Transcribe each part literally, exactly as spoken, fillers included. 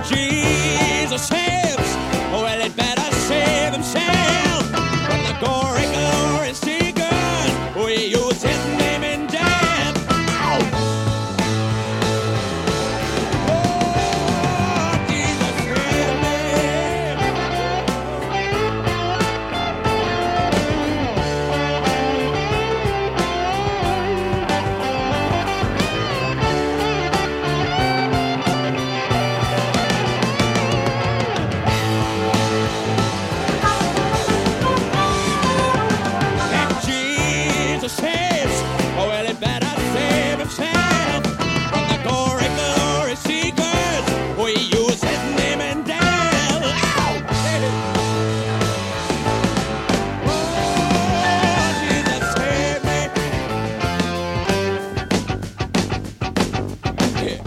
Jesus saves, well, it better save himself from the gory, glory seekers. We use his name in death. Ow! Oh, Jesus save me. Saves, oh well, it better save himself from the gory, glory seekers. We use his name in death. Ow! Oh, Jesus save me. Yeah.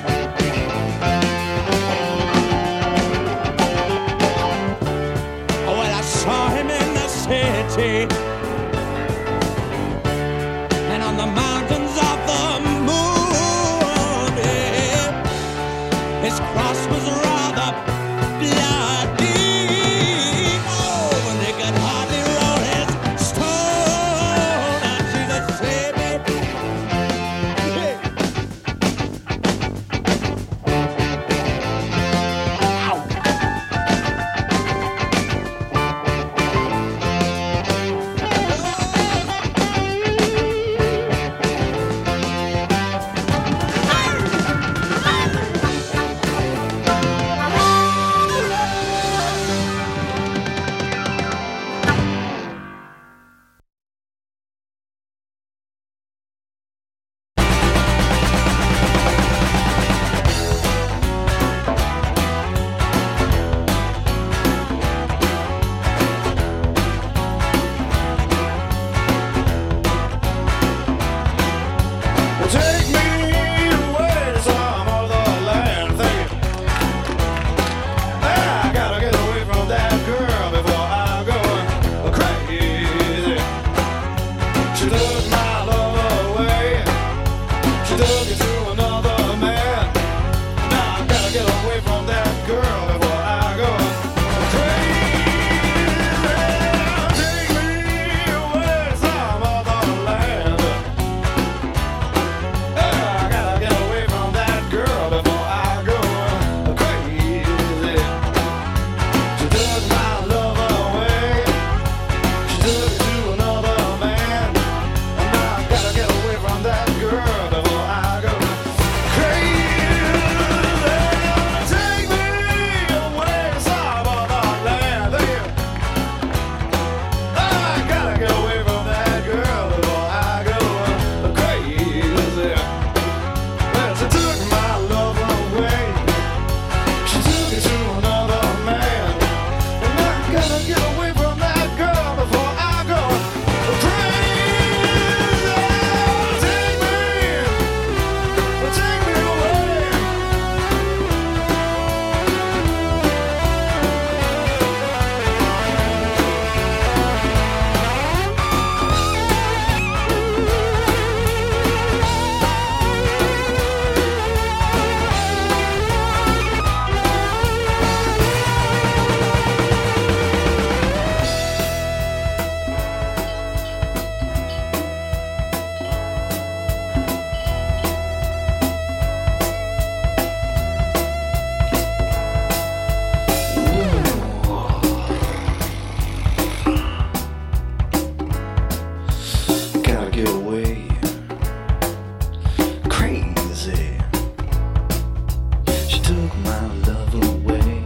Oh well, I saw him in the city, on the mountains of the moon, yeah. His cross was rather bloody. Oh, they could hardly roll his stone. And Jesus saved me. Yeah. Ow. Take me away to some other land, thinking I gotta get away from that girl before I go crazy. She took my love away, she took it to another man. Now I gotta get away from that girl before I go crazy. Take me away to some other land. I gotta get away from that girl before I go crazy. She took my love away, she took it to another man. And now I gotta get away from that girl before I go crazy. Take me away to some other land. I gotta get away from that girl before I go crazy. Well, she took my love away, she took it to another man. And I gotta get away from that girl before I go crazy. Take me, take me away. Gotta get away crazy. She took my love away.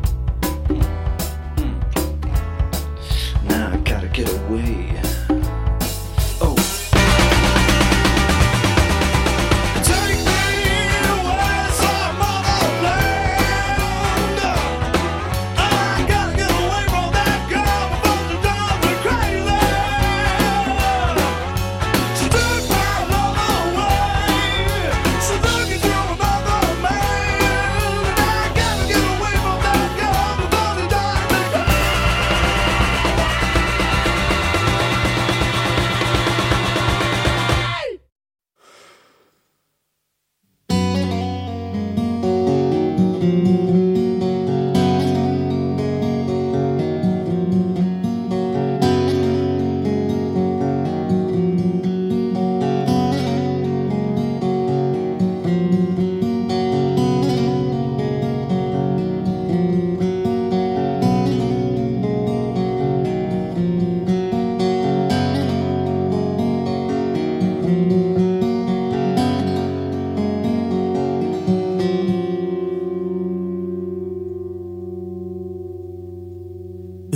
Now I gotta get away. Oh. Take me away some other land. I gotta get away from that girl before she drives me crazy. She took my love away, she took it to another man. And I gotta get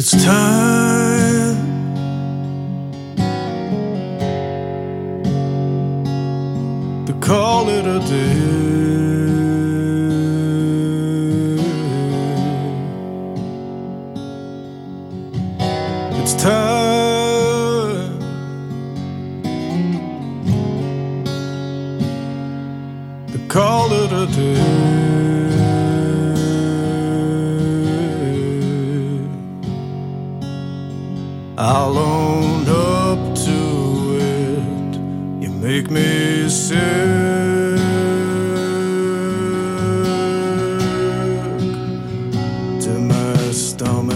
It's time to call it a day. It's time to call it a day. I'll own up to it. You make me sick to my stomach.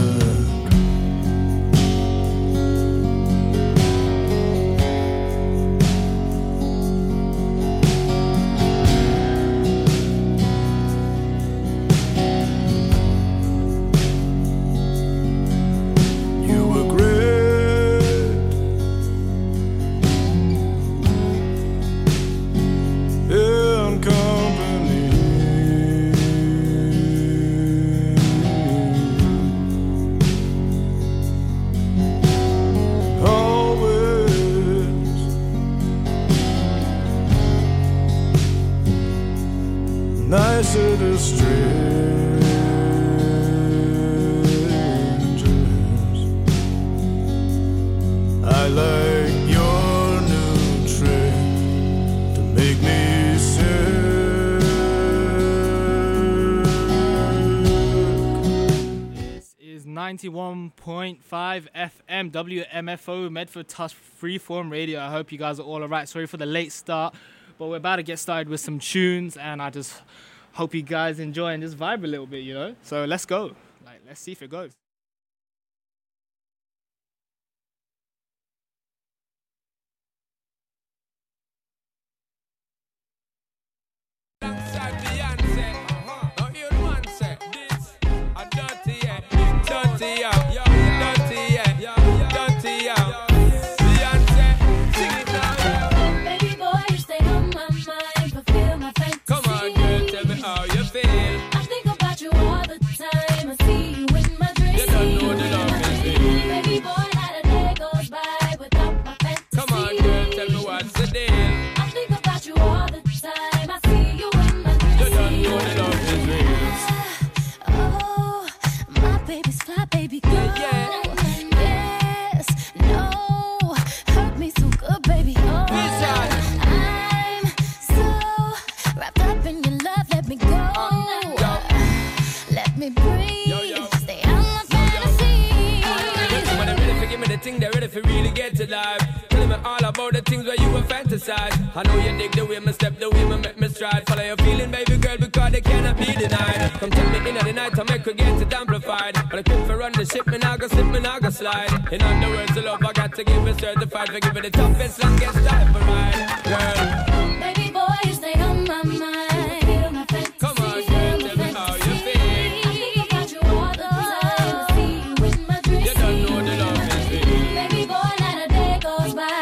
Nicer to strangers. I like your new trick to make me sick. This is ninety-one point five F M W M F O Medford Tusk Freeform Radio. I hope you guys are all alright. Sorry for the late start, but we're about to get started with some tunes, and I just hope you guys enjoy and just vibe a little bit, you know? So let's go. Like, let's see if it goes. I know you dig the way me step, the way me make me stride. Follow your feeling, baby girl, because they cannot be denied. Come take me in at the night, I make her get it amplified. But I quit for run the ship, me now go slip, me now go slide. In other words, the love I got to give it certified. For giving the toughest, longest time for ride, girl. Baby boy, you stay on my mind. Feel my fantasy. Come on, girl, tell me how you feel. I think about you all the time. I see you in my dreams. You don't know the love is real. Baby boy, not a day goes by.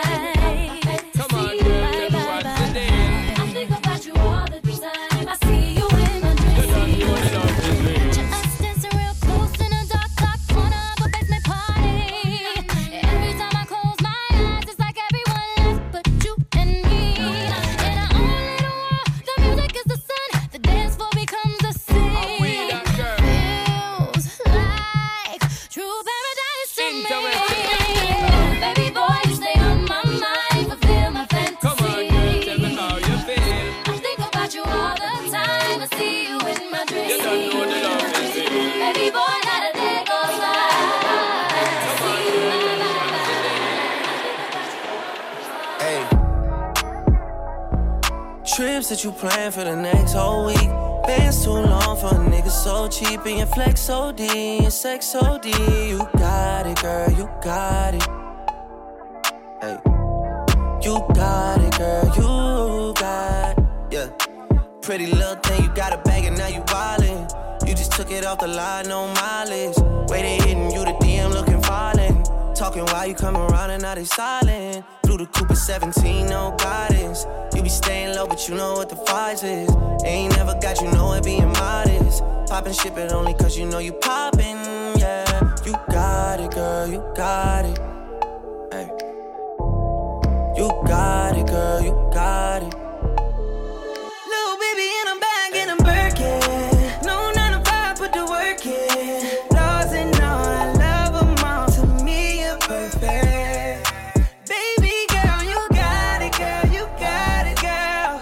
Trips that you plan for the next whole week. Bands too long for a nigga so cheap. And your flex so D, your sex so D. You got it, girl, you got it. Hey, you got it, girl, you got it. Yeah, pretty little thing, you got a bag and now you wildin'. You just took it off the line, no mileage. Way they hitting you, the D M looking violent. Talking while you come around and now they silent. Through the Cooper seventeen, no guidance. You be staying low, but you know what the price is. Ain't never got you know it being modest. Poppin' shit, but only cause you know you poppin', yeah. You you got it, girl, you got it. Hey. You got it, girl, you got it. Little baby in a bag and I'm Birkin. No nine to five, put the work in. Flaws and all, I love them all. To me, you're perfect. Baby girl, you got it, girl, you got it, girl.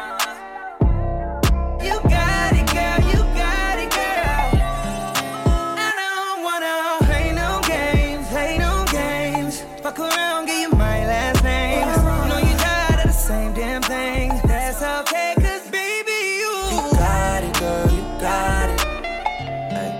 You got it, girl, you got it, girl. I don't wanna play no games, play no games. Fuck around, give you my last name. Know you tired of the same damn thing. That's okay, cause baby, you You got it, girl, you got it. Hey.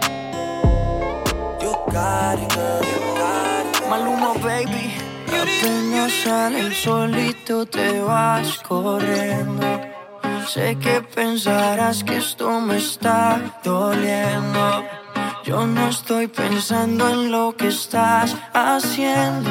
You got it, girl, you got it. Maluma, baby. Apenas sale el solito te vas corriendo. Sé que pensarás que esto me está doliendo. Yo no estoy pensando en lo que estás haciendo.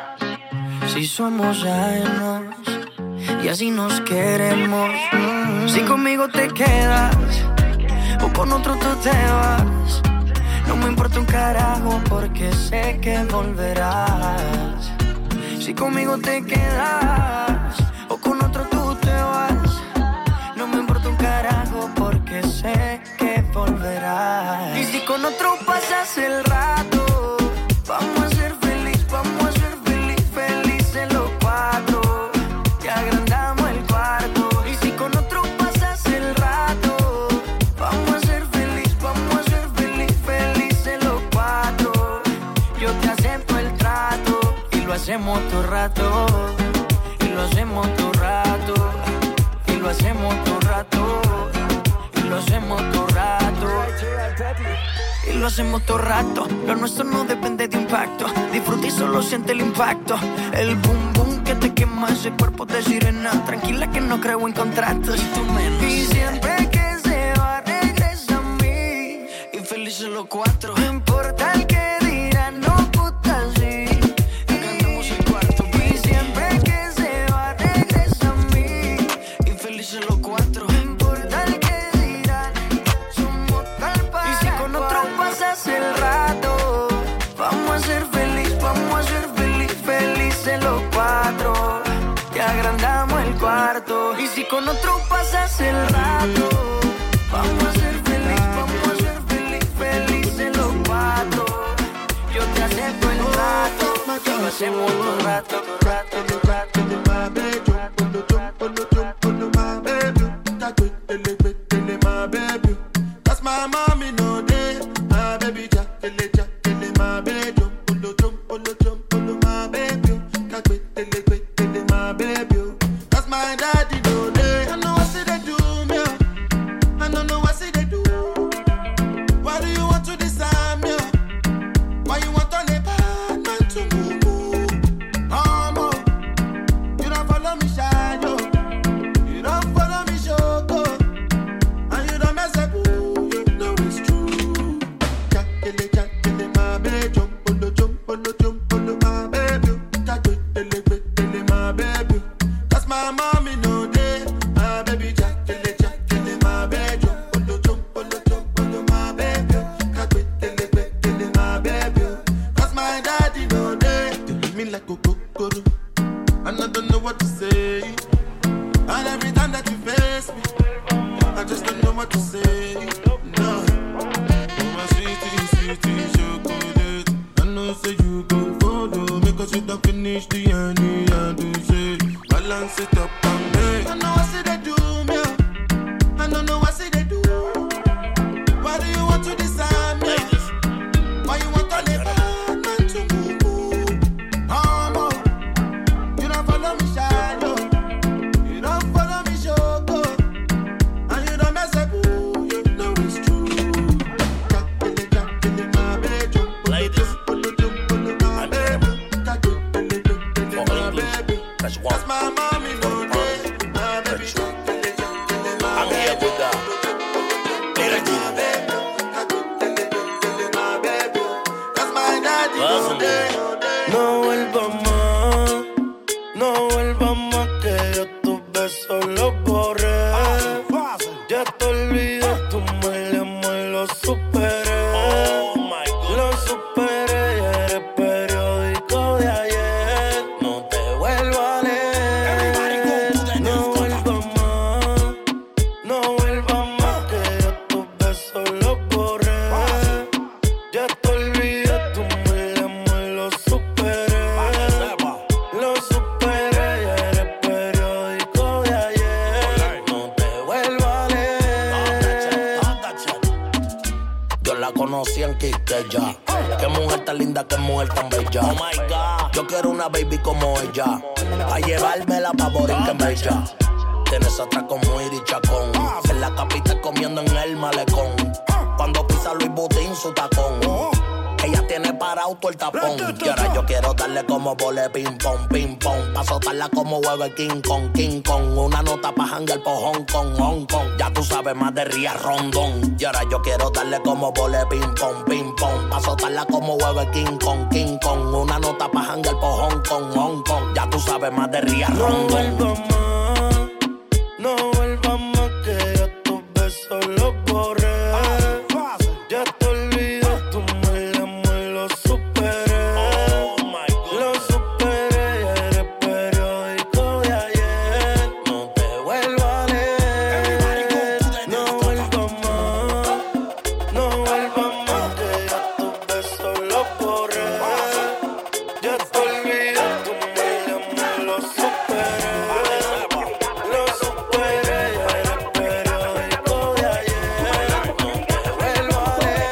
Si somos ajenos y así nos queremos. Si conmigo te quedas o con otro tú te vas, no me importa un carajo porque sé que volverás. Si conmigo te quedas o con otro tú te vas, no me importa un carajo porque sé que volverás. Y si con otro pasas el rato, vamos a ser feliz, vamos a ser feliz, felices los cuatro. Te agrandamos el cuarto. Y si con otro pasas el rato, vamos a ser feliz, vamos a ser feliz, felices los cuatro. Yo te acepto el trato y lo hacemos todo rato. Y lo hacemos todo rato. Y lo hacemos todo rato. Y lo hacemos todo rato. Y lo hacemos todo rato. Lo nuestro no depende de impacto. Disfruta y solo siente el impacto. El boom boom que te quema ese cuerpo de sirena. Tranquila que no creo en contratos. Y tú menos. Y siempre que se va regresa a mí. Y felices los cuatro. No importa el que dirán, no puta sí. Ganamos el cuarto. Y siempre que se va regresa a mí. Y felices los cuatro. No importa el que dirán, somos tal para. Y si con otro pasas el rato, vamos a ser feliz, vamos a ser feliz, felices los cuatro. Te agrandamos el cuarto. Y si con otro pasas el rato, vamos a ser feliz, vamos a ser feliz, felices los cuatro. Yo te acepto el rato, y lo hacemos todo rato, todo rato, todo rato, todo rato. That's my mommy, no day. My baby, jack, ele, jack, ele, my baby. Polo jump, polo jump, polo, my baby. Kakwe, ele, kwe, ele, my baby. That's my daddy, no day. I know what say they do, me. I don't know what say they do. Why do you want to decide me? Why you want to let bad man to move? Oh, mo. You don't follow me, shy, yo. You don't follow me, shoko. And you don't mess up, ooh, you know it's true. Jack, ele, jack, ele, my baby. Jump, polo, jump, polo, jump, polo, my baby. Jack, ele, ele, ele, my baby. That's my mommy, no day. My baby, jack, ele, jack, ele, my baby. Jump, polo, jump, polo, jump, polo, my baby. Jack, ele, ele, ele, my baby. That's my daddy, no day. They look me like a kokoro, and I don't know what to say. And every time that you face me, I just don't know what to say. No, oh my sweetie, sweetie chocolate. I know say you go follow me 'cause you don't finish the honey and do say balance it up and make. I know I say they do me. I don't know what say they do. Why do you want to decide me? Why you want to let bad man to move? Oh, mo. You don't follow me, shy, yo. You don't follow me, shoko. And you don't mess up, ooh, you know it's true. Jack, ele, jack, ele, my baby. Jump, polo, jump, polo, jump, polo, my baby. Jack, ele, ele, ele, my baby. That's my mommy, no day. My baby, jack, ele, jack, ele, my I'm here baby. with that. My baby. Jack, ele, ele, my baby. That's my daddy, no day. No vuelvas más, no vuelvas más que yo tus besos los borré. Ya te olvidé, tu mal amor lo superé. Oh my God. Lo superé. borré. Ya te olvidé, tu mal amor lo superé. Lo superé, ya eres periódico de ayer. No te vuelvo a leer. Yo la conocí en Quisqueya. Qué mujer tan linda, qué mujer tan bella. Oh my God. Yo quiero una baby como ella. A llevármela pa' Borinquen en Bella. Tienes atraco muy richacón. En la capital comiendo en el malecón. Cuando pisa Luis Butín su tacón. Ella tiene parado todo el tapón. Y ahora yo quiero darle como vole ping pong, ping pong. Pa' soltarla como hueve King Kong, King Kong. Una nota pa' janguear por Hong Kong, Hong Kong. Ya tú sabes más de Ría Rondón. Y ahora yo quiero darle como vole ping pong, ping pong. Pa' soltarla como hueve King Kong, King Kong. Una nota pa' janguear por Hong Kong, Hong Kong. Ya tú sabes más de Ría Rondón. No vuelva más, no vuelva más, que ya tus besos los borré. Ya te olvidé, tu mal amor lo superé. Lo superé, ya eres periódico de ayer. No te vuelvo a leer. No vuelva más, no vuelva más, que ya tus besos los borré. Ya te olvidé, tu mal amor lo superé. Lo superé, ya eres periódico de ayer. No te vuelvo a leer.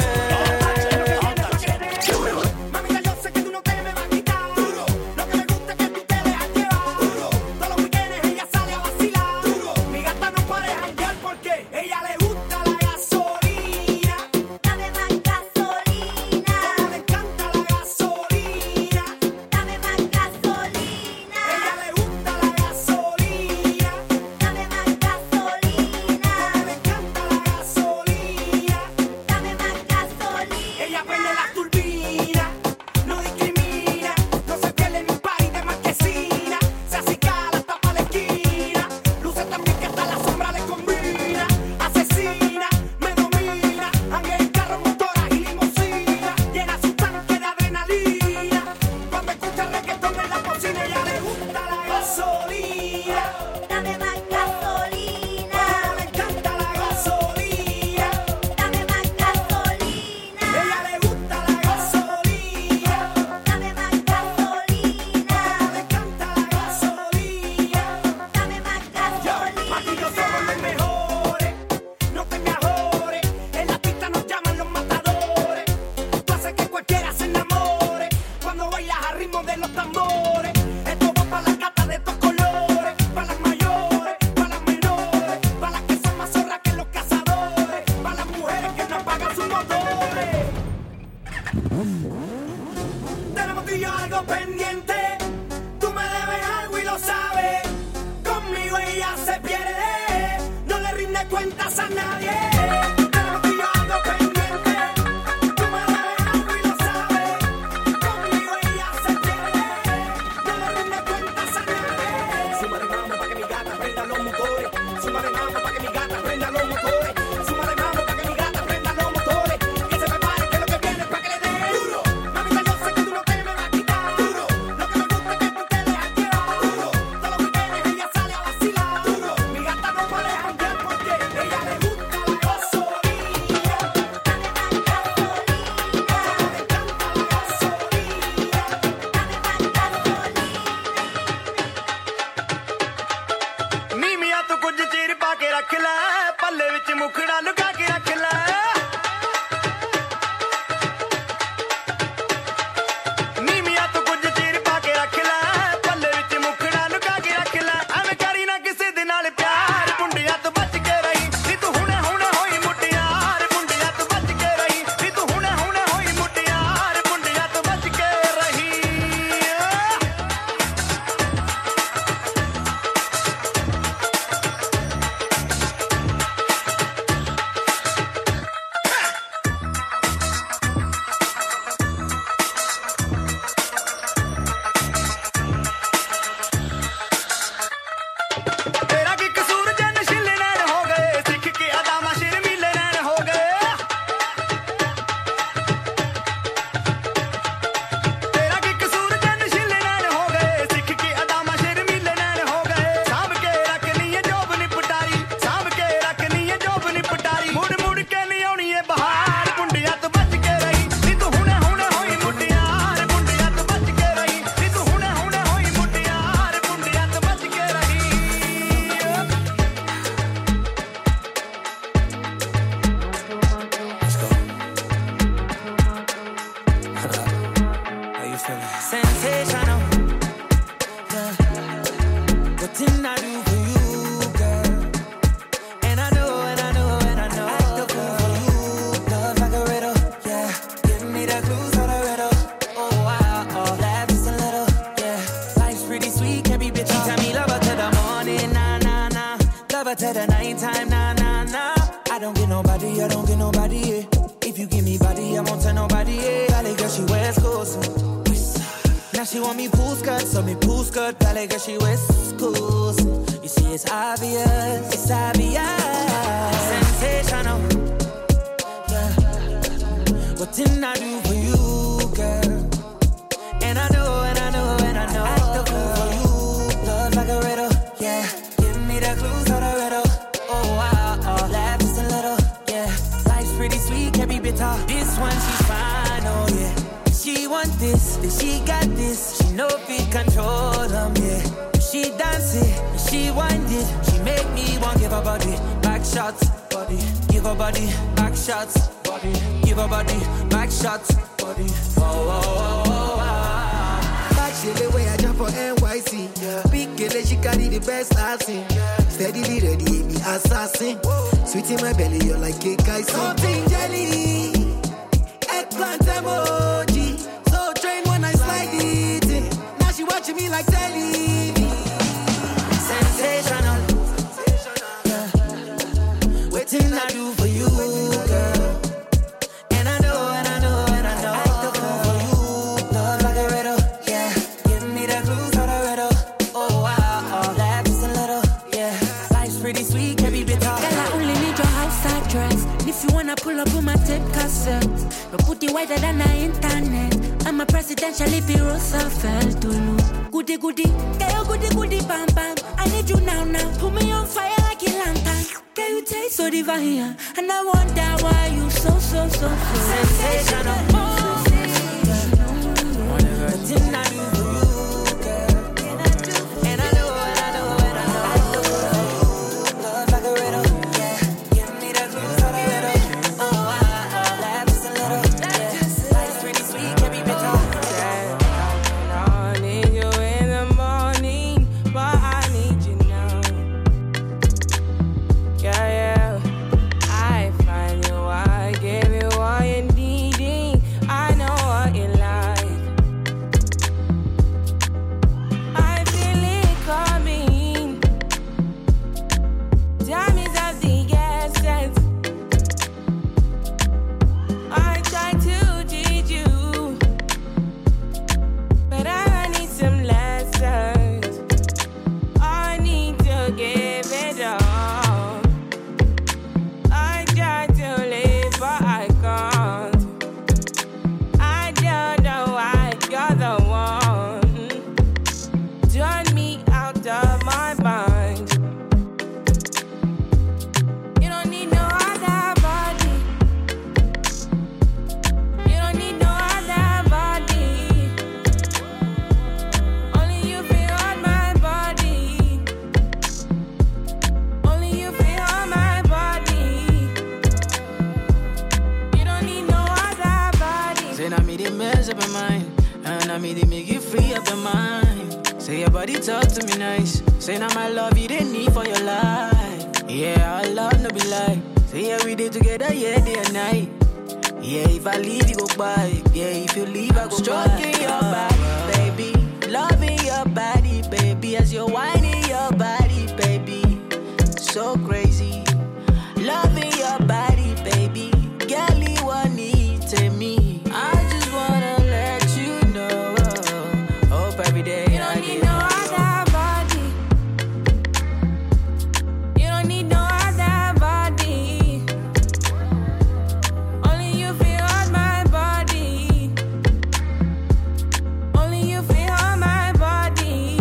Mamita, yo sé que tú no te me vas a quitar. Duro. Lo que me gusta es que tú te dejas llevar. Duro. Todos los weekends ella sale a vacilar. Duro. Mi gata no para de janguear porque ella le gusta la gasolina. Dame más gasolina. Como le encanta la gasolina. Dame más gasolina. Ella le gusta la gasolina. Dame más gasolina. Como le encanta la gasolina. Dame más gasolina. Ella prende la turbina, no discrimina, no se pierde en un party de marquesina, se acicala hasta pa' la esquina, luce también que hasta la sombra le combina, asesina, me domina, anga en carro, motora y limusina, llena su tanque de adrenalina, cuando escucha reggaetón en la cocina, ella le gusta la gasolina, Dame más gasolina. como le encanta la gasolina. Dame más gasolina. Ella le gusta la gasolina, Dame más gasolina. le encanta la gasolina. Dame más gasolina. Aquí yo somos los mejores, no te me ajores. En la pista nos llaman los matadores. Tú haces que cualquiera se enamore cuando bailas a ritmo de los tambores. Esto va para las gatas de estos colores, para las mayores, para las menores, para las que son más zorras que los cazadores, para las mujeres que no apagan sus motores. Tenemos tú y yo algo pendiente. Tú me debes algo y lo sabes. Conmigo ella se pierde. No le rinde cuentas a nadie. Tenemos tú y yo algo pendiente. Tú me debes algo y lo sabes. Conmigo ella se pierde. No le rinde cuentas a nadie. Suma de mambo pa' que mi gata prenda los motores. Suma de mambo pa' que mi gata prenda los motores. Suma de mambo pa' que mi gata prenda los motores. Que se prepare que lo que viene es pa' que le dé duro. Mamita, yo sé que tú no te me vas a quitar. Duro. Lo que me gusta es que tú te dejas llevar. Duro. Todos los weekends ella sale a vacilar. Duro. Mi gata no para de janguear porque ella le gusta la gasolina. never tell the night time, nah, nah, nah. I don't get nobody, I don't get nobody, yeah. If you give me body, I won't tell nobody, yeah. Valley girl, she West Coast. Now she want me pool skirt, so me pool skirt. Valley girl, she West Coast. You see, it's obvious, it's obvious. Sensational, yeah. What didn't I do for you, girl? And I know, and I know, and I know. I act the fool for you. Love like a riddle, yeah. Give me the clues of the riddle. Oh, wow, oh, laugh just a little, yeah. Life's pretty sweet, can't be bitter. This one, she's fine, oh, yeah. She want this, then she got this. She know if it control them, yeah. She dance it, she wind it. She make me want give her body back shots, body. Give her body back shots, body. Give her body back shots, body. Oh, oh, oh, oh, oh. Back shit the way I jump for N Y C. Yeah. Big girl, she carry the best I've seen. Yeah. Steadily ready, hit me assassin. Whoa. Sweet in my belly, you're like cake icing. Something jelly, eggplant emoji. So train when I slide it in. Now she watching me like telly. Sensational, yeah. Waiting I do for you, girl. And I know, and I know, and I know. I act the fool for you. Love like a riddle, yeah. Give me the clues of the riddle. Oh, wow, oh, laugh just a little, yeah. Life's pretty sweet, can be bitter. Girl, I only need your house address. If you wanna pull up on my tape cassette, your booty wider than the internet. I'm a presidential if you Roosevelt to look. Goody goody, girl, goody goody, bam bam. I need you now now. Put me on fire like a lantern. Girl, you taste so divine, and I wonder why you so so so so sensational. What didn't I do for you, girl? And I know, and I know, and I know. I know love like a riddle, yeah. Give me the clues of the riddle. Oh, I, I laugh just a little, yeah. Life's pretty sweet, can be bitter. I need you in the morning, but I need you now. Yeah, yeah. I find you, I give you all you're needing. I know what you like. I feel it coming. Time is of the essence. I try to teach you, but I need some lessons. I need to give it all. I try to live, but I can't. I don't know why you're the one. Turn me out of my mind. You don't need no other body. You don't need no other body. Only you feel on my body. Only you feel on my body. You don't need no other body. Say now me they mess up your mind, and I me they make you free up your mind. Say your body talk to me nice. Say now my love you didn't need for your life. Yeah, our love no be lie. Say yeah we did together, yeah day and night. Yeah, if I leave you go by. Yeah, if you leave I go by. Stroking your body, baby. Loving your body, baby. As you're whining your body, baby. So crazy. Loving your body, baby. Girl, you want need to me. I just wanna let you know. Hope every day You don't need no other body. You don't need no other body. Only you feel on my body. Only you feel on my body.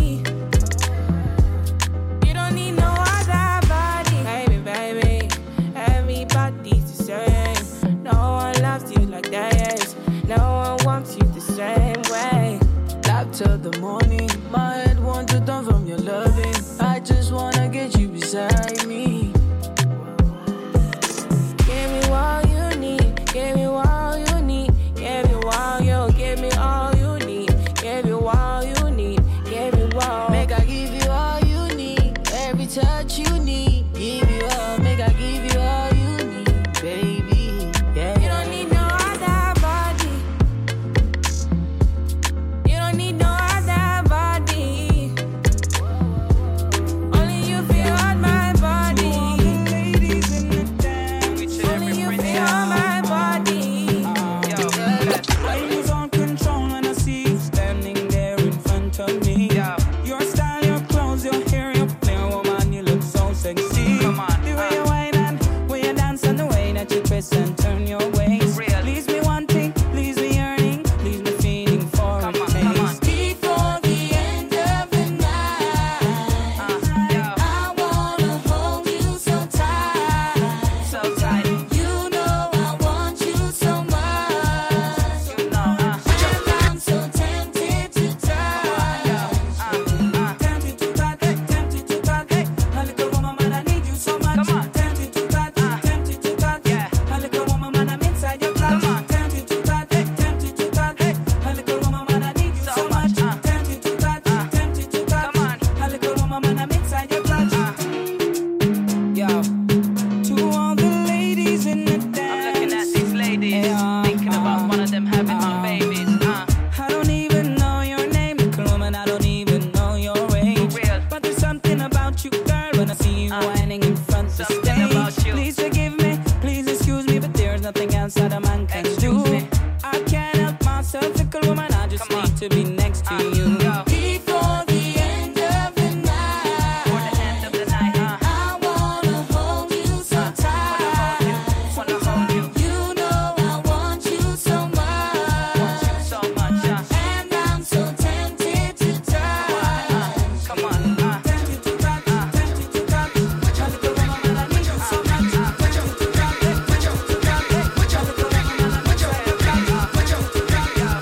man can do. I can't help myself, fickle woman, I just need to be next to you. Before the end of the night, I wanna hold you so tight. You know I want you so much, and I'm so tempted to try. Come on, uh. Tempted to try, tempted to try. Tropical woman, I need you so much. Tempted to try, tempted to try. Tropical woman, I need you so much.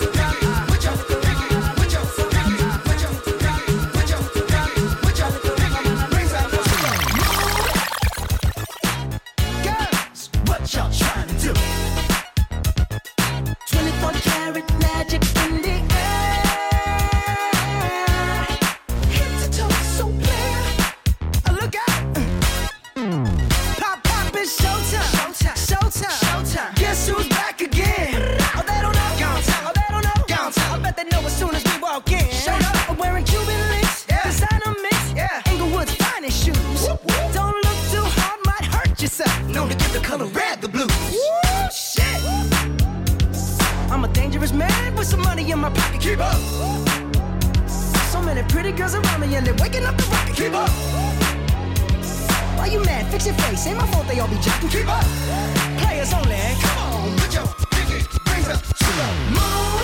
Girls, what y'all trying to do? twenty-four karat magic in the air. Head to toe, so clear. Uh, Look out. Pop, pop, it's showtime. Showtime. Showtime. Showtime. Guess who's back again? Oh, they don't know. Gone time. Oh, they don't know. Gone time. I bet they know as soon as we walk in. Showed up. I'm wearing Cuban links. Yeah. Designer mix. Yeah. Inglewood's finest shoes. Whoop, whoop. Don't look too hard, might hurt yourself. Known to give the color red the blues. Woo, shit. I'm a dangerous man with some money in my pocket. Keep up. So many pretty girls around me and they're waking up the rocket. Keep up. Why you mad? Fix your face. Ain't my fault they all be jacking. Keep up. Players only. Come on, put your pinky rings up to the moon.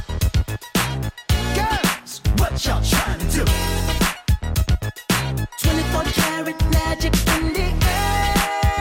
Girls, what y'all trying to do? twenty-four karat magic in the air.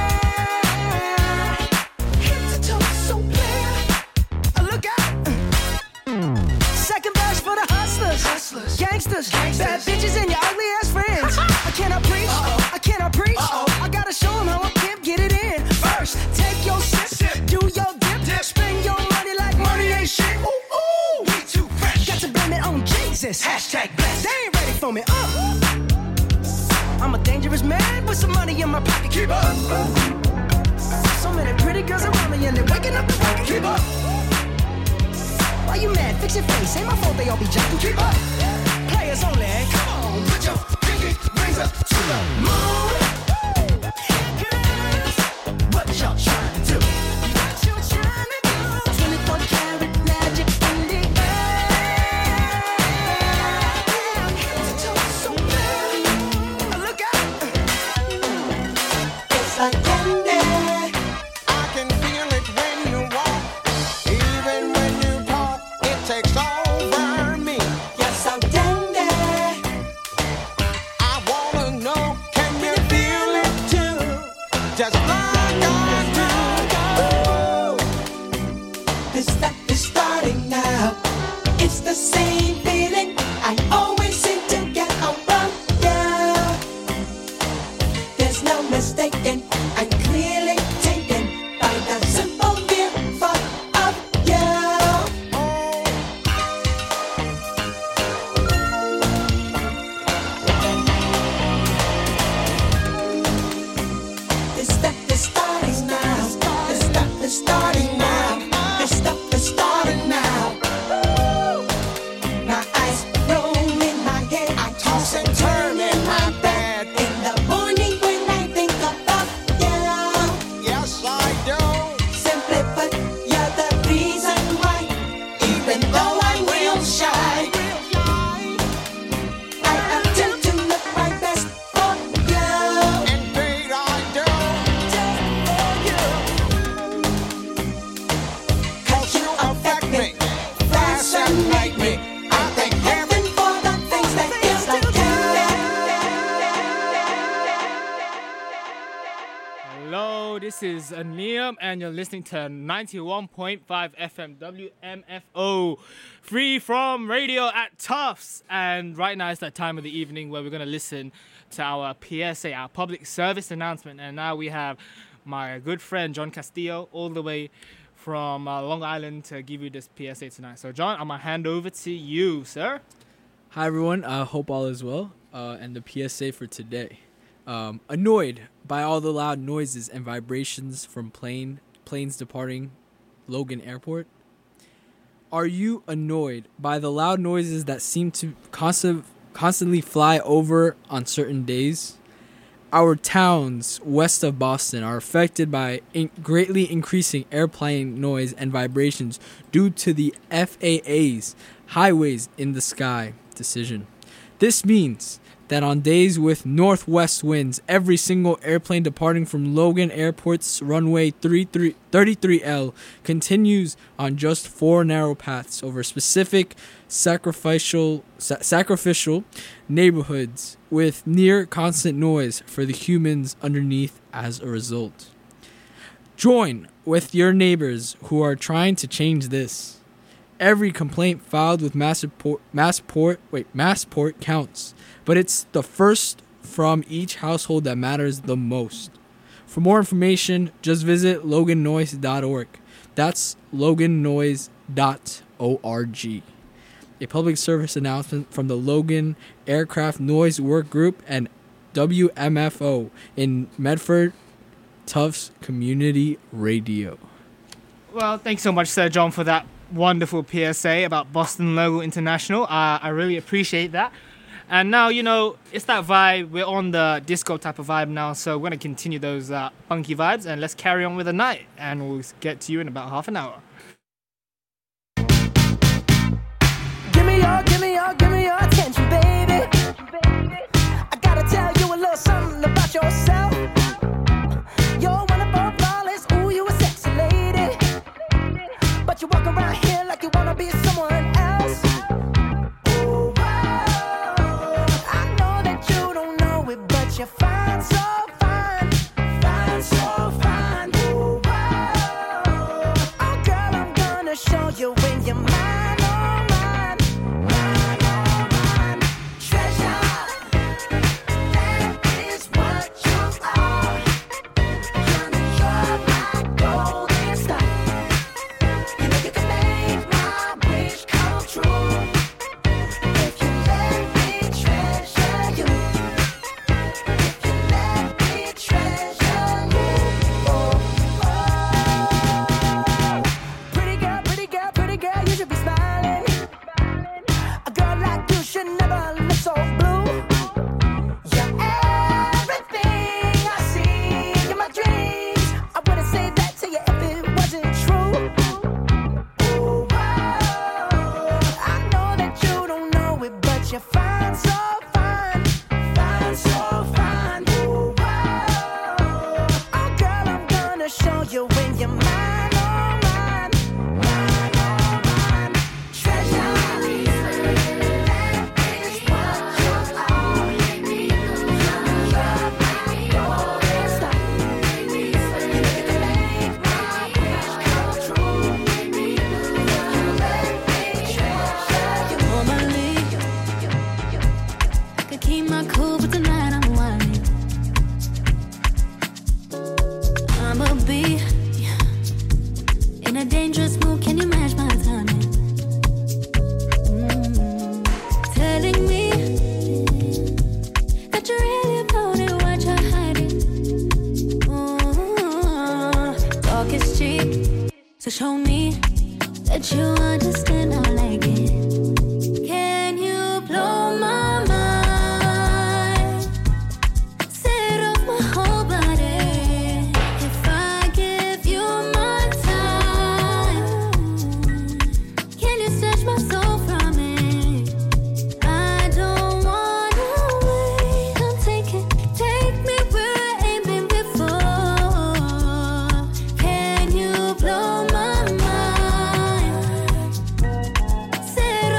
Head to toe, so clear. Uh, Look out. Second verse for the hustlers, hustlers, gangsters, bad bitches, and your ugly ass friends. I cannot preach, I cannot preach. I gotta show 'em how a pimp get it in. First, take your sip, do your dip, spend your money like money ain't shit. Ooh, ooh, we too fresh. Got to blame it on Jesus. Hashtag blessed. They ain't ready for me. Uh. I'm a dangerous man with some money in my pocket. Keep up. So many pretty girls around me and they're waking up the rocket. Keep up. Why you mad? Fix your face. Ain't my fault they all be jacking. Keep up. Players only. Come on, put your pinky rings up to the moon. Girls, what y'all trying to do? What you trying to do? twenty-four karat magic in the air. Head to toe, so clear. Uh, Look out. It's like candy. I can feel it when you walk, even when you talk. It takes over me. Yes, I'm dandy. I wanna know, can you feel it too? Just like I do. This stuff is starting now. It's the same feeling I always seem to get around you. There's no mistaking, I'm clearly taken by the simple mere thought of you. This stuff is starting now. This stuff is starting now. This stuff is starting now. My eyes roll in my head. I toss and turn in my bed. In the morning when I think about you. Yes, I do. Simply put, you're the reason why. Even though I'm real shy, I attempt to look my best for you. Indeed, I do. Cause you affect me, fascinate me. I thank heaven for the things that feels like Hello, this is Liam, and you're listening to ninety-one point five F M W M F O, free from radio at Tufts. And right now it's that time of the evening where we're going to listen to our P S A, our public service announcement. And now we have my good friend John Castillo all the way from uh, Long Island to give you this P S A tonight. So John, I'm going to hand over to you, sir. Hi, everyone. I uh, hope all is well. Uh, and the P S A for today. Um, annoyed by all the loud noises and vibrations from plane planes departing Logan Airport. Are you annoyed by the loud noises that seem to constant, constantly fly over on certain days? our towns west of Boston are affected by in- greatly increasing airplane noise and vibrations due to the F A A's Highways in the Sky decision. This means that on days with northwest winds, every single airplane departing from Logan Airport's runway thirty-three L continues on just four narrow paths over specific sacrificial sa- sacrificial neighborhoods with near constant noise for the humans underneath as a result. Join with your neighbors who are trying to change this. Every complaint filed with Massport, Massport, wait, Massport counts, but it's the first from each household that matters the most. For more information, just visit logan noise dot org. That's logan noise dot org. A public service announcement from the Logan Aircraft Noise Work Group and W M F O in Medford Tufts Community Radio. Well, thanks so much, Sir John, for that wonderful P S A about Boston Logo International. Uh, I really appreciate that. And now, you know, it's that vibe. We're on the disco type of vibe now, so we're going to continue those uh, funky vibes, and let's carry on with the night. And we'll get to you in about half an hour. Give me your, give me your, give me your attention, baby. I gotta tell you a little something about yourself. You're wonderful, flawless, ooh, you a sexy lady. But you walk around here like you wanna be someone else. Ooh, wow. I know that you don't know it, but you're fine, so fine. Fine, so fine. Ooh, wow. Oh, girl, I'm gonna show you when you're mine. So show me that you understand how I like it. Can you blow my mind? Set off my whole body. If I give you my time, can you snatch my soul from me? I don't wanna wait. Come take it, take me where I ain't been before. Can you blow my mind? Set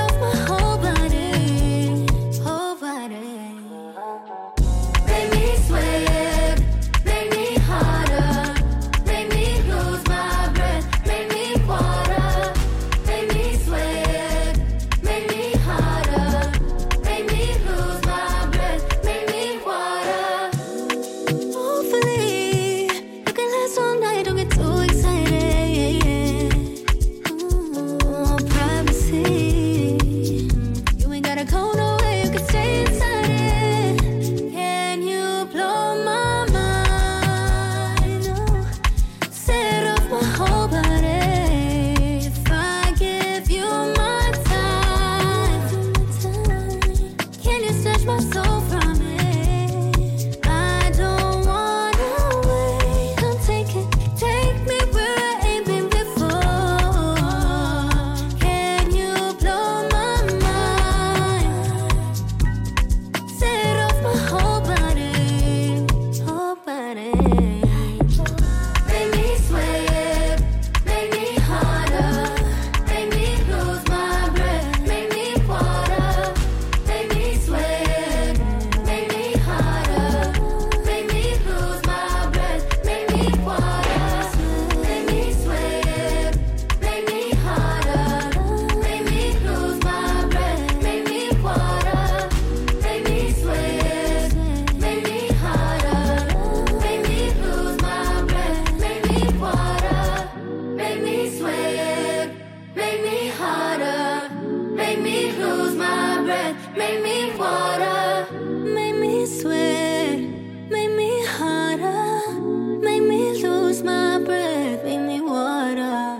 Make me water, make me sweat, make me harder, make me lose my breath, make me water.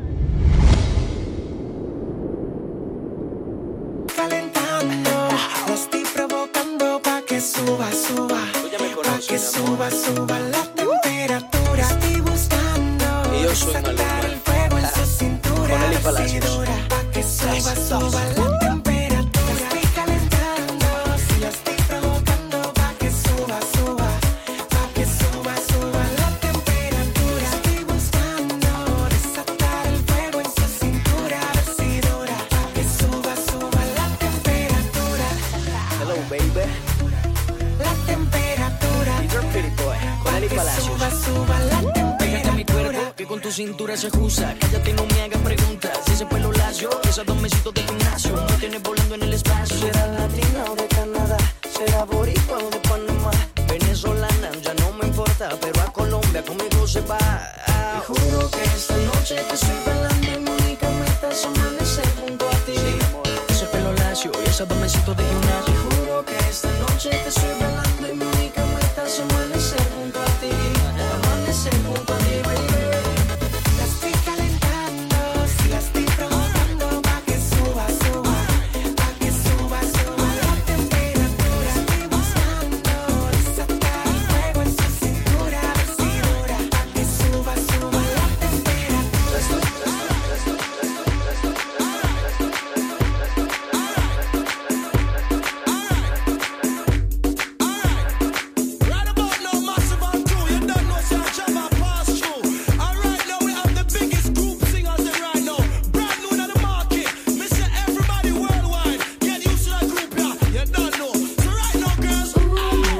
Calentando, lo estoy provocando pa' que suba, suba, pa' que suba, suba la temperatura. Estoy buscando desatar el fuego en su cintura, decidora, pa' que suba, suba la temperatura. Estoy calentando, si lo estoy provocando pa' que suba, suba, pa' que suba, suba la temperatura. Estoy buscando desatar el fuego en su cintura, decidora, pa' que suba, suba la temperatura. Hello, baby. La temperatura. You're pretty boy. Con Eli Palacios. Suba, suba la temperatura. Pégate a mi cuerpo, que con tu cintura se ajusta. Cállate y no me hagas preguntas. Si ese pelo lacio, esos dos mesitos de gimnasio, no tienes volando en el espacio. Será latina o de Canadá, será boricua o de Panamá. Venezolana, ya no me importa, pero a Colombia conmigo se va. Te juro que esta noche te estoy bailando y mi única meta es amanecer junto a ti. Ese pelo lacio y esos dos mesitos de gimnasio. Te juro que esta noche te estoy bailando y mi única meta es amanecer junto a ti. Amanecer junto a ti, baby. La estoy calentando, si la estoy provocando pa' que suba, suba, pa' que suba, suba la temperatura. Estoy buscando desatar el fuego en su cintura, decidora, pa' que suba, suba la temperatura. Right about now, massive and true. You don't know Sean Jabba pass through. And right now we have the biggest group singers in right now. Brand new in the market. Mister Everybody worldwide. Get used to that group, yeah. You don't know. So right now, girls, Your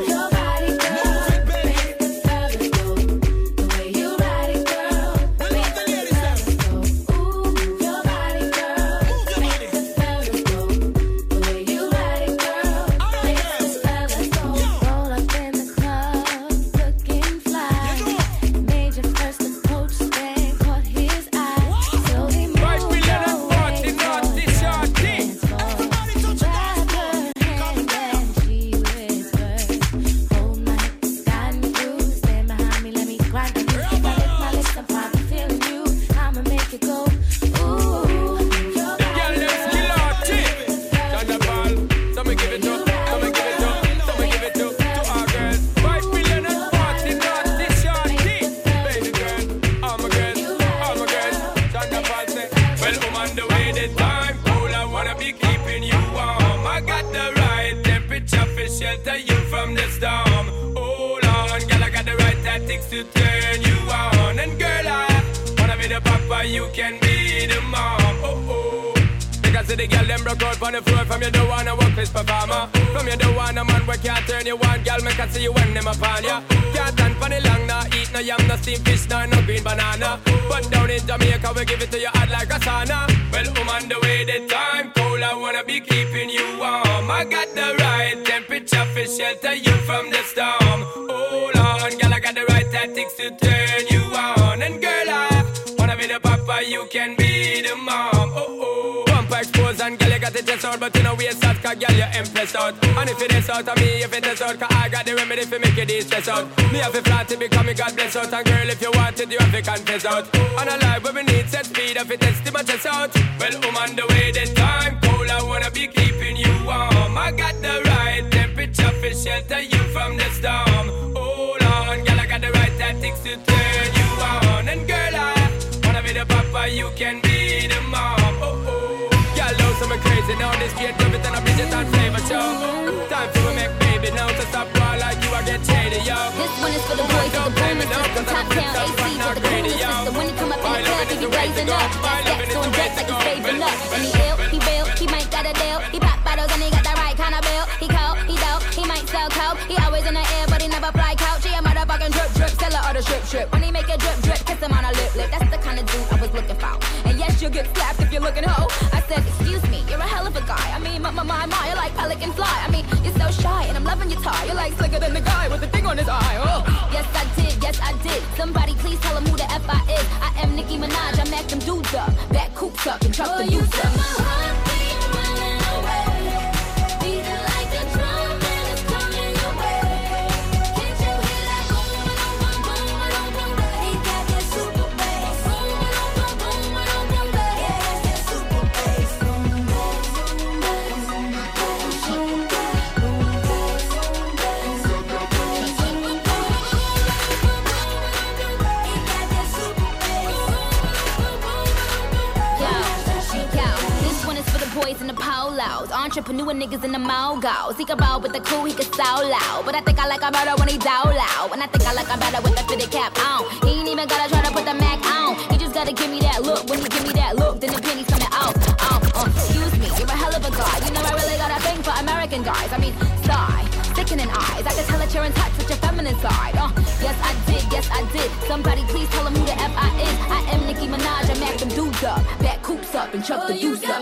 body, girl, move it, baby. make the fellas go. The way you ride it, girl, We make love the the ladies, them. fellas go. Ooh, your body, girl, Move your make body. the fellas go. The way you ride it, girl, All right, make girls. the fellas go. Yo. Roll up in the club, looking fly. You know. Made your first approach, then caught his eye. Slowly moved Five million and away forty from naughty the shorty. dance floor. Everybody touch your dance floor. Grab her hand and she whispered, "Hold my got me through. Stand behind me, let me grind on you. If I lift my lips, I'm probably feeling you. I'ma make it go. Ooh, your The girl them skill out chick. Thunderball. So me give it up, so me give it up, so me give it up to our girls. Five million and forty naughty shorty. Baby girl, all my girls, all my girls. Thunderball say, well, I'm on the way the time cool. I wanna be keeping you warm. I got the right temperature for shelter you from the storm. Hold on, girl, I got the right tactics to turn you on. And girl, I wanna be the papa, you can be the mom. Oh oh. Because the girl them broke out on the floor. From you don't wanna work this performer. From you don't wanna man where can't turn you on. Girl, me can see you when them upon ya. Can't stand for the long, nah. Eat no yam, no steamed fish, nah, no green banana. But down in Jamaica, we give it to you hot like a sauna. Well, I'm on the way, the time cold. I wanna be keeping you warm. I got the right temperature for shelter you from the storm. Hold on, girl, I got the right tactics to turn you on. And girl, I wanna be the papa, you can be the mom. Oh oh. Pump expose and girl, you got the chest out, but you know waist out, cause girl, you impressed out. And if it is out of me, if it is out, cause I got the remedy for make you de-stress out. Me have a flat to become me God bless out. And girl, if you want it, you have to confess out. And a life where we need set speed, if it is to my chest out. Well, I'm on the way, the time cold, I wanna be keeping you warm. I got the right temperature for shelter you from the storm. Hold on, girl, I got the right tactics to turn you on. And girl, I wanna be the papa, you can be the mom. Oh oh. Girl, know some crazy now. This kid love it and a Bridget and flavor show. Time for me make baby now to stop war like you I get shady, yo. This one is for the boys of the bonus system, top down A C with the coolest system. When he come up in the club, he be raising up. Got stacks on deck like he's saving up. And he ill, he real, he might got a deal. He pop bottles and he got the right kind of bill. He cold, he dope, he might sell coke. He always in the air, but he never fly couch. He a motherfucking drip drip, seller or the strip strip. When he make a drip drip, kiss him on a lip lip. That's the kind of dude I was looking for. And yes, you'll get slapped if you're looking hoe. I said, excuse me, you're a hell of a guy. I mean, my my my, my you're like pelican fly. I mean, you're so shy and I'm loving your tie. You're like slicker than the guy with the thing on his eye. Oh, yes I did, yes I did. Somebody please tell him who the F I is. I am Nicki Minaj, I'm Mac them dudes up. Back coops up and truck the dudes up. boys in the polos. Entrepreneur niggas in the mogos. He can roll with the cool, he can so loud. But I think I like him better when he down loud. And I think I like him better with the fitted cap on. He ain't even gotta try to put the Mac on. He just gotta give me that look. When he give me that look, then the penny's coming out. Oh, uh, excuse me, you're a hell of a guy. You know I really got a thing for American guys. I mean, sigh, sickening eyes. I can tell that you're in touch with your feminine side. Uh, yes I did, yes I did. Somebody please tell him who the F I is. I am Nicki Minaj, I mack them dudes up. Back coops up and chuck the deuce up.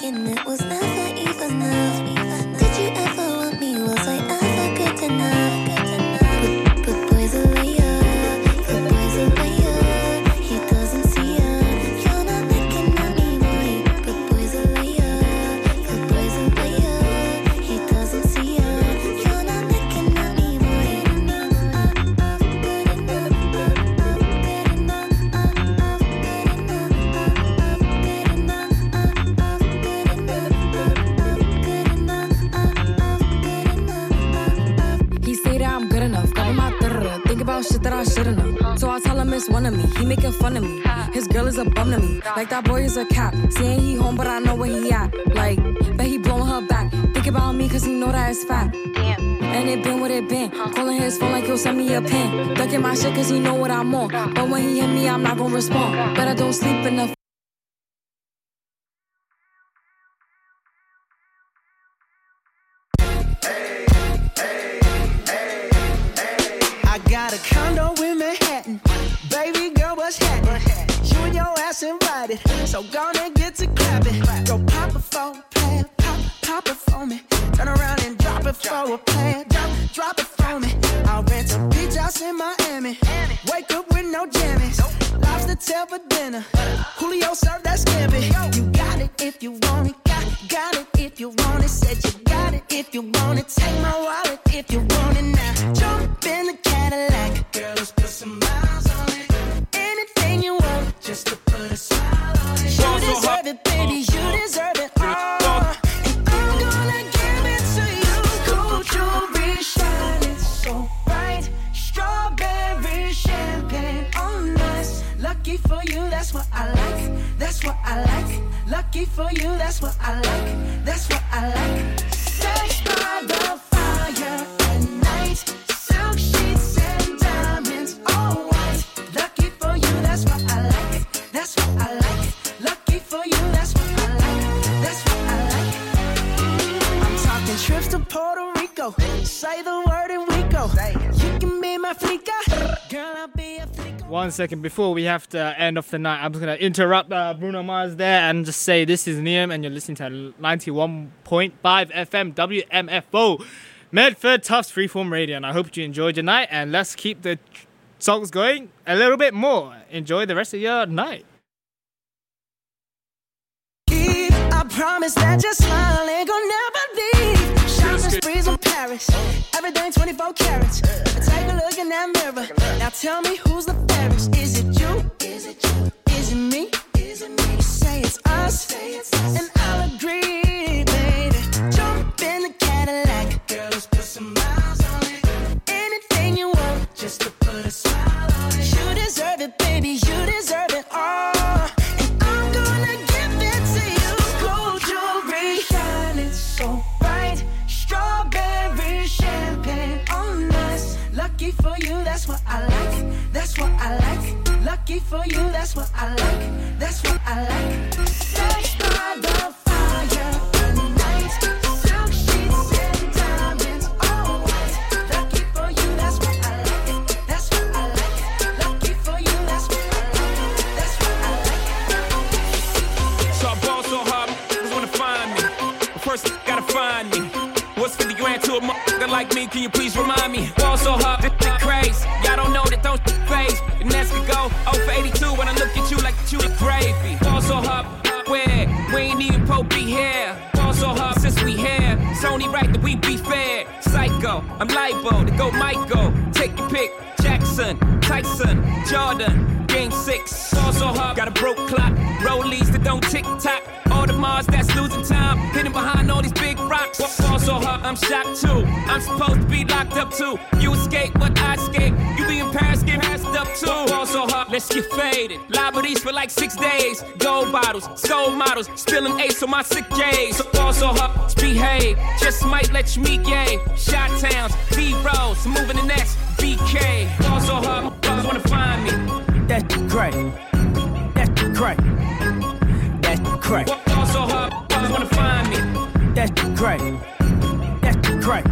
thinking it was never even enough. Did you ever want me? Was I ever good enough? But, but boys are liar, but boys are liar. He doesn't see ya. You're not looking at me, boy. But boys are liar, but boys are liar. He doesn't see ya. You're not looking at me, He say that I'm good enough, got him out there. Think about shit that I shouldn't know. So I tell him it's one of me. He making fun of me. His girl is a bum to me. Like that boy is a cap. Saying he home, but I know where he at. Like, bet he blowing her back. Think about me, cause he know that it's fat. And it been what it been. Calling his phone like he'll send me a pin. Ducking my shit cause he know what I'm on. But when he hit me, I'm not gonna respond. But I don't sleep enough. I got a condo in Manhattan. Baby girl, what's happening? You and your ass invited. So gonna get to clapping. Go pop it for a plan. Pop, pop it for me. Turn around and drop it for a plan. Drop, drop it for me. I'll rent a beach house in Miami. Wake up with no jammies. Lobster tail for dinner. Julio served that scampi. You got it if you want it. Got, got it if you want it. Said you got it if you want it. Take my wallet if you want it now. Jump in the Cadillac. Girl, let's put some miles on it. Anything you want, just to put a smile on it. You deserve it, baby. You deserve it all. And I'm gonna give it to you. Gold jewelry shining so bright. Strawberry champagne on us. Lucky for you, that's what I like. That's what I like. Lucky for you, that's what I like. That's what I like. Sex by the fire at night. Silk sheets and diamonds, all white. Lucky for you, that's what I like. That's what I like. Lucky for you, that's what I like. That's what I like. I'm talking trips to Puerto Rico. Say the word and we go. You can be my flica. Girl, I'll be a flica. One second before we have to end off the night, I'm just going to interrupt uh, Bruno Mars there and just say this is Liam and you're listening to ninety-one point five F M W M F O Medford Tufts Freeform Radio, and I hope you enjoyed your night, and let's keep the songs going a little bit more. Enjoy the rest of your night. I promise that your smile ain't gonna never leave. Shopping sprees in Paris, everything twenty-four carats. Take a look in that mirror. Now tell me who's the fairest. Is it you? Is it you? Is it me? Is it me? Say it's us, and I'll agree, baby. Jump in the Cadillac, girl, let's put some miles on it. Anything you want, just to put a smile on it. You deserve it, baby. You deserve it all. And I'm gonna give it to you. Gold jewelry shining so bright. Strawberry champagne on us. Lucky for you, that's what I like. That's what I like. Lucky for you, that's what I like. That's what I like. Sex by the fire at night. Silk sheets and diamonds, all white. Lucky for you, that's what I like. That's what I like. Lucky for you, that's what I like. That's what I like. So I ball so hard, just wanna find me. But first, gotta find me. What's fifty grand to a motherfucker like me? Can you please remind me? Ball so hard, this shit crazy. Y'all don't know that don't phase. And that's to go oh for eighty-two when I look at you like you the gravy. Ball so hard, where? We ain't even Pope be here. Ball so hard since we here. It's only right that we be fair. Psycho, I'm liable to go Michael. Take your pick. Jackson, Tyson, Jordan, game six. Ball so hard, got a broke clock. Rollies that don't tick tock. All the Mars that's losing time. Hidden behind all these big rocks. Ball so hard, I'm shocked too. I'm supposed to be locked up too. You escape, but I escape. You be in Paris, get passed up too. Ball so hard, let's get faded. Liberties for like six days. Gold bottles, soul models, spilling ace on my sick days. So ball so hard, let's behave. Just might let you meet gay. Shot towns, B-rolls, moving the next B K. Ball so hard, motherfuckers wanna find me. That's great. That's great. That's great. Ball so hard, motherfuckers wanna find me. That's great. That's great.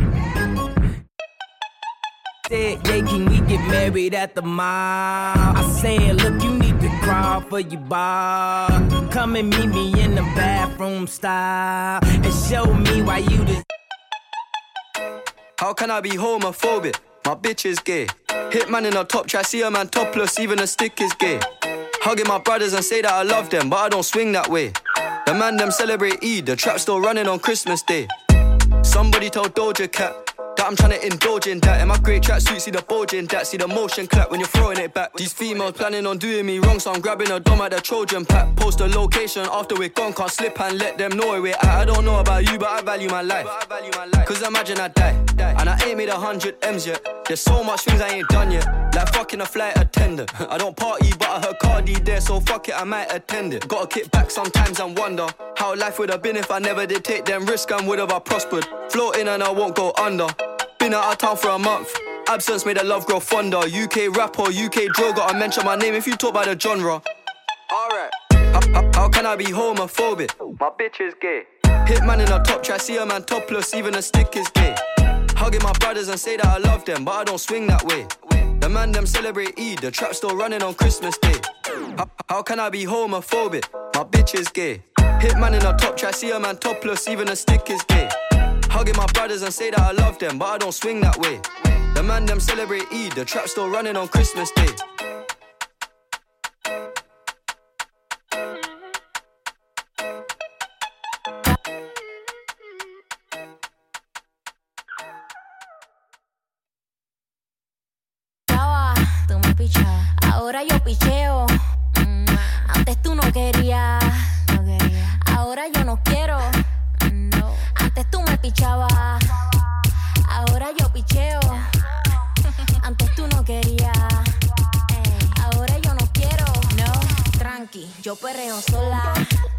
Said, yeah, can we get married at the mall? I said, look, you need to crawl for you, bar. Come and meet me in the bathroom style and show me why you the. How can I be homophobic? My bitch is gay. Hitman in a top try, see a man topless, even a stick is gay. Hugging my brothers and say that I love them, but I don't swing that way. The man them celebrate Eid, the trap still running on Christmas Day. Somebody tell Doja Cat that I'm trying to indulge in that. In my great tracksuit, see the bulge in that. See the motion clap when you're throwing it back. These females planning on doing me wrong, so I'm grabbing a dom at the Trojan pack. Post a location after we're gone, can't slip and let them know where we're at. I don't know about you, but I value my life. Cause imagine I die, and I ain't made a hundred M's yet. There's so much things I ain't done yet, like fucking a flight attendant. I don't party, but I heard Cardi there, so fuck it, I might attend it. Gotta kick back sometimes and wonder how life would have been if I never did take them risks and would have I prospered. Floating and I won't go under. Been out of town for a month. Absence made the love grow fonder. U K rapper, U K drill, gotta mention my name if you talk about the genre. Alright. How, how, how can I be homophobic? My bitch is gay. Hitman in a top try, see a man topless, even a stick is gay. Hugging my brothers and say that I love them, but I don't swing that way. The man them celebrate Eid, the trap still running on Christmas Day. How, how can I be homophobic? My bitch is gay. Hitman in a top try, see a man topless, even a stick is gay. Hugging my brothers and say that I love them, but I don't swing that way. The man them celebrate Eid, the trap still running on Christmas Day. Tú me pichabas, ahora yo picheo. Mm, Antes tú no querías, no quería. Ahora yo no quiero. No. Antes tú me pichabas, ahora yo picheo. Antes tú no querías, Ey. Ahora yo no quiero. No, tranqui, yo perreo sola.